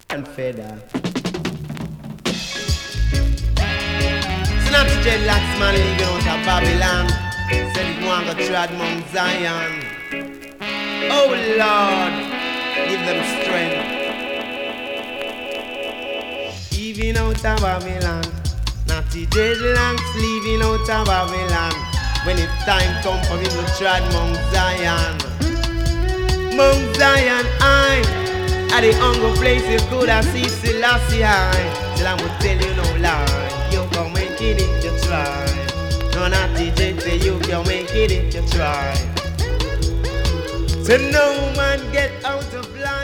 and feather. Snap the dreadlocks man leaving out of Babylon. Said it want to tread Mount Zion. Oh Lord, give them strength. Leaving out of Babylon. Natty dreadlocks leaving out of Babylon. When it's time come for him to tread Mount Zion. Mount Zion, I at the hunger place you could have seen Selassie high. Till I would tell you no lie. You can make it if you try. No, not the jet say you can make it if you try. So no man get out of line.